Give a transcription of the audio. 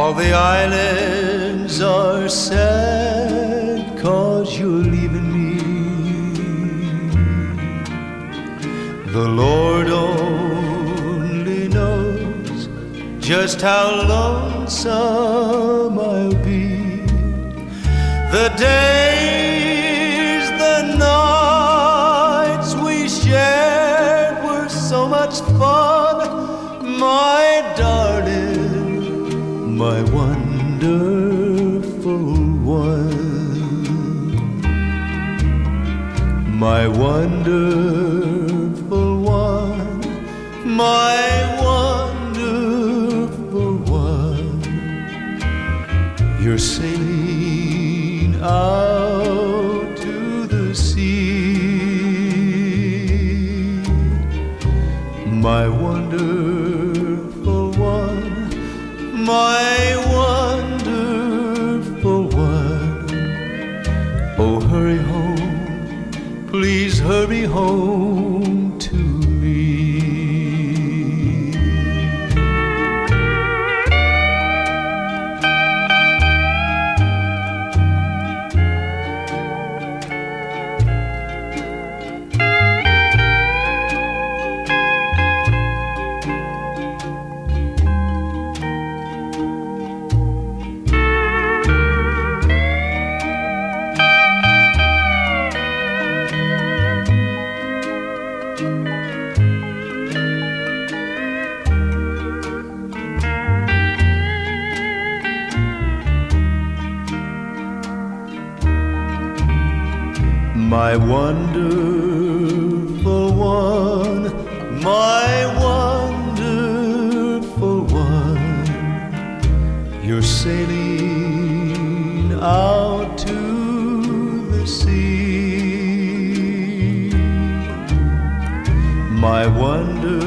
All the islands are sad 'cause you're leaving me. The Lord only knows just how lonesome I'll be. The days, the nights we shared were so much fun, my darling, my wonderful one, my wonderful one, my wonderful one. You're sailing out to the sea, my wonderful one, my wonderful one. Oh, hurry home, please hurry home to me. My wonderful one, my wonderful one. You're sailing out to the sea, my wonderful